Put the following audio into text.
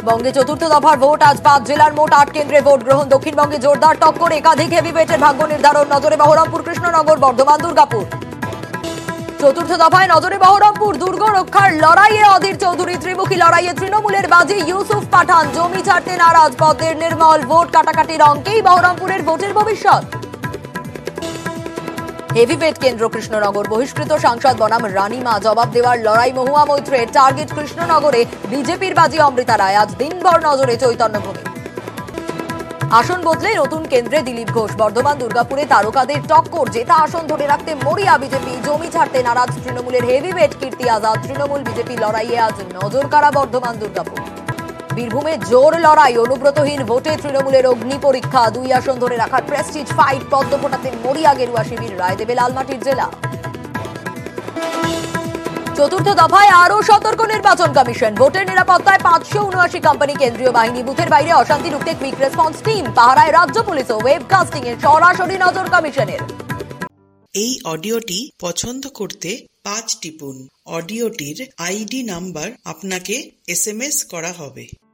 বঙ্গে চতুর্থ দফার ভোট আজ 5 জেলার মোট 8 কেন্দ্রে ভোট গ্রহণ। দক্ষিণবঙ্গে জোরদার টক্কর, একাধিক হেভিওয়েটের ভাগ্য নির্ধারণ। নজরে বহরমপুর, কৃষ্ণনগর, বর্ধমান, দুর্গাপুর। চতুর্থ দফায় নজরে বহরমপুর, দুর্গ রক্ষার লড়াইয়ে অধীর চৌধুরী। ত্রিমুখী লড়াইয়ে তৃণমূলের বাজি ইউসুফ পাঠান। জমি ছাড়তে নারাজ পদ্মের নির্মল। ভোট কাটাকাটির অঙ্কেই বহরমপুরের ভোটের ভবিষ্যৎ। হেভিওয়েট কেন্দ্র কৃষ্ণনগর, বহিষ্কৃত সাংসদ বনাম রানীমা। জবাব দেওয়ার লড়াই মহুয়া মৈত্রের। টার্গেট কৃষ্ণনগরে বিজেপির বাজি অমৃতা রায়। আজ দিনভর নজরে চৈতন্যভূমি। আসন বদলে নতুন কেন্দ্রে দিলীপ ঘোষ। বর্ধমান, দুর্গাপুরে তারকাদের টক্কর। জেতা আসন ধরে রাখতে মরিয়া বিজেপি। জমি ছাড়তে নারাজ তৃণমূলের হেভিওয়েট কীর্তি আজাদ। তৃণমূল বিজেপি লড়াইয়ে আজ নজর কাড়া বর্ধমান, দুর্গাপুর। বীরভূমে জোর লড়াই, অনুব্রতহীন ভোটে তৃণমূলের অগ্নি পরীক্ষা। 2 আসন ধরে রাখার প্রেস্টিজ ফাইট। পদ্ম ফোটাতে মরিয়া গেরুয়া শিবির। রায় দেবে লালমাটির জেলা। চতুর্থ দফায় আরো সতর্ক নির্বাচন কমিশন। ভোটের নিরাপত্তায় 579 কোম্পানি, কেন্দ্রীয় বাহিনী। বুথের বাইরে অশান্তি রুখতে কুইক রেসপন্স টিম। পাহারায় রাজ্য পুলিশ ও ওয়েবকাস্টিং এর সরাসরি নজর কমিশনের। এই অডিওটি পছন্দ করতে 5 টিপুন। অডিওটির আইডি নাম্বার আপনাকে SMS করা হবে।